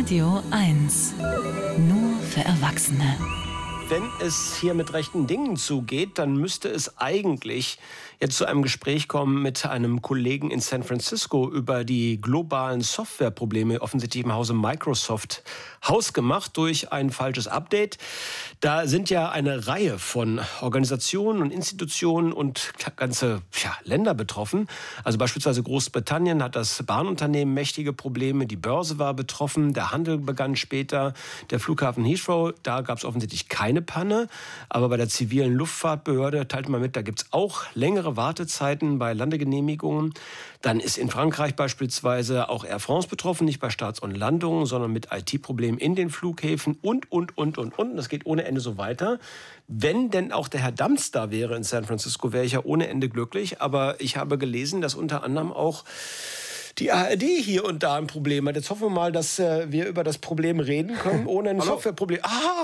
Radio 1. Nur für Erwachsene. Wenn es hier mit rechten Dingen zugeht, dann müsste es eigentlich jetzt zu einem Gespräch kommen mit einem Kollegen in San Francisco über die globalen Softwareprobleme, offensichtlich im Hause Microsoft, hausgemacht durch ein falsches Update. Da sind ja eine Reihe von Organisationen und Institutionen und ganze Länder betroffen. Also beispielsweise Großbritannien hat das Bahnunternehmen mächtige Probleme, die Börse war betroffen, der Handel begann später, der Flughafen Heathrow, da gab es offensichtlich keine Panne, aber bei der zivilen Luftfahrtbehörde teilte man mit, da gibt es auch längere Wartezeiten bei Landegenehmigungen. Dann ist in Frankreich beispielsweise auch Air France betroffen, nicht bei Starts und Landungen, sondern mit IT-Problemen in den Flughäfen und. Das geht ohne Ende so weiter. Wenn denn auch der Herr Dams da wäre in San Francisco, wäre ich ja ohne Ende glücklich. Aber ich habe gelesen, dass unter anderem auch die ARD hier und da ein Problem hat. Jetzt hoffen wir mal, dass wir über das Problem reden können, ohne ein Softwareproblem.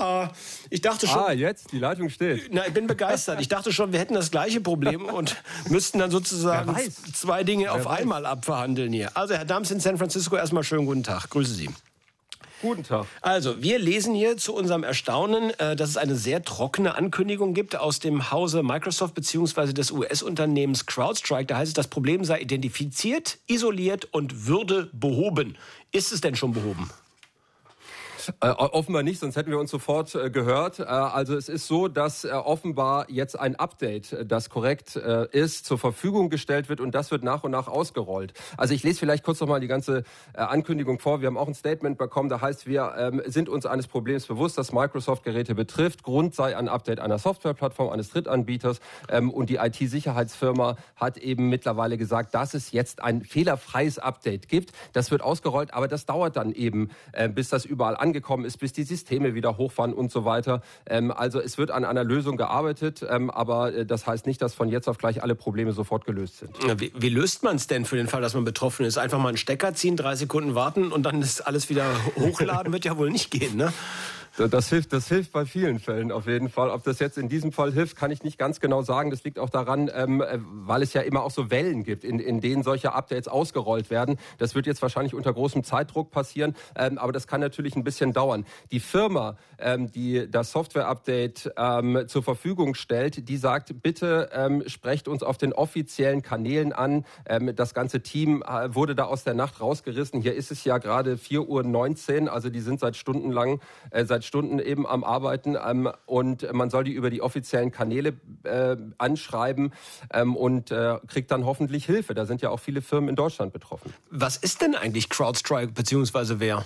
Ich dachte schon... jetzt, die Leitung steht. Na, ich bin begeistert. Ich dachte schon, wir hätten das gleiche Problem und müssten dann sozusagen zwei Dinge auf einmal abverhandeln hier. Also, Herr Dams in San Francisco, erstmal schönen guten Tag. Grüße Sie. Guten Tag. Also, wir lesen hier zu unserem Erstaunen, dass es eine sehr trockene Ankündigung gibt aus dem Hause Microsoft bzw. des US-Unternehmens CrowdStrike. Da heißt es, das Problem sei identifiziert, isoliert und würde behoben. Ist es denn schon behoben? Offenbar nicht, sonst hätten wir uns sofort gehört. Also es ist so, dass offenbar jetzt ein Update, das korrekt ist, zur Verfügung gestellt wird und das wird nach und nach ausgerollt. Also ich lese vielleicht kurz noch mal die ganze Ankündigung vor. Wir haben auch ein Statement bekommen, da heißt, wir sind uns eines Problems bewusst, das Microsoft-Geräte betrifft. Grund sei ein Update einer Softwareplattform eines Drittanbieters und die IT-Sicherheitsfirma hat eben mittlerweile gesagt, dass es jetzt ein fehlerfreies Update gibt. Das wird ausgerollt, aber das dauert dann eben, bis das überall angekommen ist, bis die Systeme wieder hochfahren und so weiter. Also es wird an einer Lösung gearbeitet, aber das heißt nicht, dass von jetzt auf gleich alle Probleme sofort gelöst sind. Wie löst man es denn für den Fall, dass man betroffen ist? Einfach mal einen Stecker ziehen, 3 Sekunden warten und dann ist alles wieder hochladen, wird ja wohl nicht gehen, ne? Das hilft bei vielen Fällen auf jeden Fall. Ob das jetzt in diesem Fall hilft, kann ich nicht ganz genau sagen. Das liegt auch daran, weil es ja immer auch so Wellen gibt, in denen solche Updates ausgerollt werden. Das wird jetzt wahrscheinlich unter großem Zeitdruck passieren, aber das kann natürlich ein bisschen dauern. Die Firma, die das Software-Update zur Verfügung stellt, die sagt, bitte sprecht uns auf den offiziellen Kanälen an. Das ganze Team wurde da aus der Nacht rausgerissen. Hier ist es ja gerade 4:19 Uhr, also die sind seit Stunden eben am Arbeiten und man soll die über die offiziellen Kanäle anschreiben und kriegt dann hoffentlich Hilfe. Da sind ja auch viele Firmen in Deutschland betroffen. Was ist denn eigentlich CrowdStrike bzw. wer?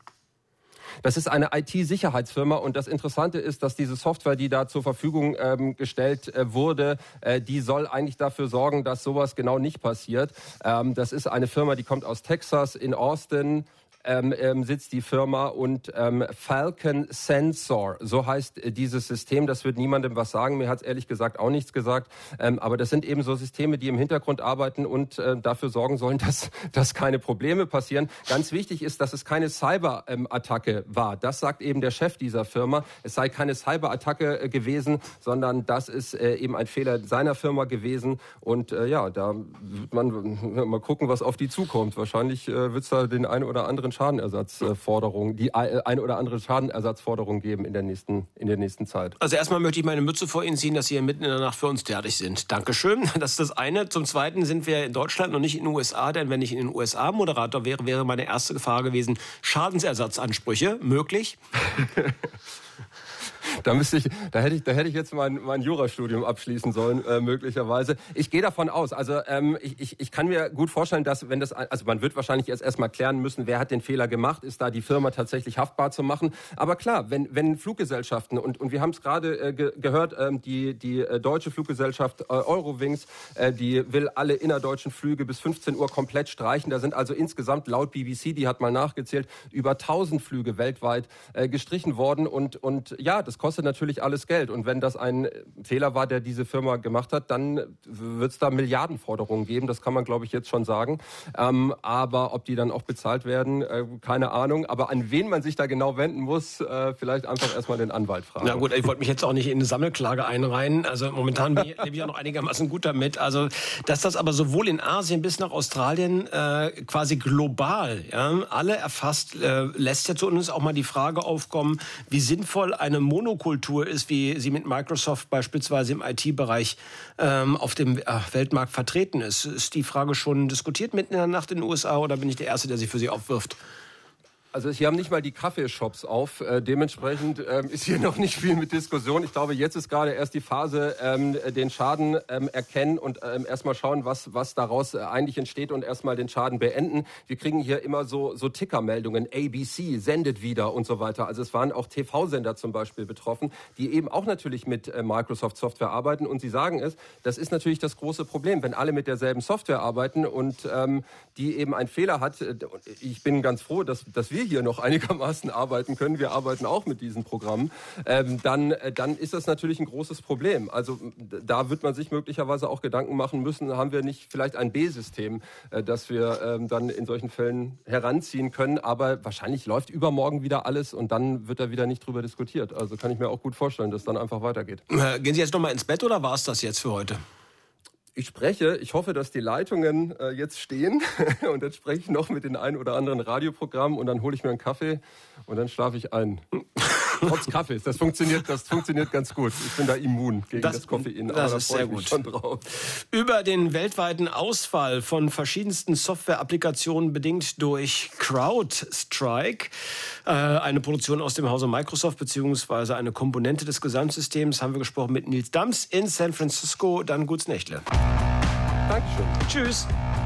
Das ist eine IT-Sicherheitsfirma und das Interessante ist, dass diese Software, die da zur Verfügung gestellt wurde, die soll eigentlich dafür sorgen, dass sowas genau nicht passiert. Das ist eine Firma, die kommt aus Texas, in Austin. Sitzt die Firma und Falcon Sensor, so heißt dieses System. Das wird niemandem was sagen. Mir hat es ehrlich gesagt auch nichts gesagt. Aber das sind eben so Systeme, die im Hintergrund arbeiten und dafür sorgen sollen, dass keine Probleme passieren. Ganz wichtig ist, dass es keine Cyber-Attacke war. Das sagt eben der Chef dieser Firma. Es sei keine Cyber-Attacke gewesen, sondern das ist eben ein Fehler seiner Firma gewesen. Und da wird man mal gucken, was auf die zukommt. Wahrscheinlich wird es da den einen oder anderen Schadenersatzforderung geben in der nächsten Zeit. Also erstmal möchte ich meine Mütze vor Ihnen ziehen, dass Sie hier mitten in der Nacht für uns tätig sind. Dankeschön. Das ist das eine. Zum Zweiten sind wir in Deutschland und nicht in den USA, denn wenn ich in den USA Moderator wäre, wäre meine erste Gefahr gewesen, Schadensersatzansprüche möglich. Da hätte ich jetzt mein Jurastudium abschließen sollen, möglicherweise. Ich gehe davon aus. Also ich kann mir gut vorstellen, dass man wird wahrscheinlich erstmal klären müssen, wer hat den Fehler gemacht, ist da die Firma tatsächlich haftbar zu machen. Aber klar, wenn Fluggesellschaften und wir haben es gerade gehört, die deutsche Fluggesellschaft Eurowings, die will alle innerdeutschen Flüge bis 15 Uhr komplett streichen. Da sind also insgesamt laut BBC, die hat mal nachgezählt, über 1000 Flüge weltweit gestrichen worden und ja, das kostet natürlich alles Geld. Und wenn das ein Fehler war, der diese Firma gemacht hat, dann wird es da Milliardenforderungen geben. Das kann man, glaube ich, jetzt schon sagen. Aber ob die dann auch bezahlt werden, keine Ahnung. Aber an wen man sich da genau wenden muss, vielleicht einfach erstmal den Anwalt fragen. Na gut, ich wollte mich jetzt auch nicht in eine Sammelklage einreihen. Also momentan lebe ich ja noch einigermaßen gut damit. Also, dass das aber sowohl in Asien bis nach Australien quasi global alle erfasst, lässt ja zu uns auch mal die Frage aufkommen, wie sinnvoll eine Monokultur ist, wie sie mit Microsoft beispielsweise im IT-Bereich auf dem Weltmarkt vertreten ist. Ist die Frage schon diskutiert mitten in der Nacht in den USA oder bin ich der Erste, der sie für sie aufwirft? Also hier haben nicht mal die Kaffeeshops auf. Dementsprechend ist hier noch nicht viel mit Diskussion. Ich glaube, jetzt ist gerade erst die Phase, den Schaden erkennen und erstmal schauen, was daraus eigentlich entsteht und erstmal den Schaden beenden. Wir kriegen hier immer so Tickermeldungen, ABC, sendet wieder und so weiter. Also es waren auch TV-Sender zum Beispiel betroffen, die eben auch natürlich mit Microsoft Software arbeiten. Und sie sagen es, das ist natürlich das große Problem, wenn alle mit derselben Software arbeiten und die eben einen Fehler hat. Ich bin ganz froh, dass wir hier noch einigermaßen arbeiten können, wir arbeiten auch mit diesen Programmen, dann ist das natürlich ein großes Problem. Also da wird man sich möglicherweise auch Gedanken machen müssen, haben wir nicht vielleicht ein B-System, das wir dann in solchen Fällen heranziehen können, aber wahrscheinlich läuft übermorgen wieder alles und dann wird da wieder nicht drüber diskutiert. Also kann ich mir auch gut vorstellen, dass dann einfach weitergeht. Gehen Sie jetzt noch mal ins Bett oder war es das jetzt für heute? Ich hoffe, dass die Leitungen jetzt stehen und dann spreche ich noch mit den ein oder anderen Radioprogrammen und dann hole ich mir einen Kaffee und dann schlafe ich ein. Trotz Kaffees, das funktioniert ganz gut. Ich bin da immun gegen das Koffein. Das ist sehr gut. Schon drauf. Über den weltweiten Ausfall von verschiedensten Software-Applikationen bedingt durch CrowdStrike, eine Produktion aus dem Hause Microsoft beziehungsweise eine Komponente des Gesamtsystems, haben wir gesprochen mit Nils Dams in San Francisco. Dann gutes Nächtle. Dankeschön. Tschüss.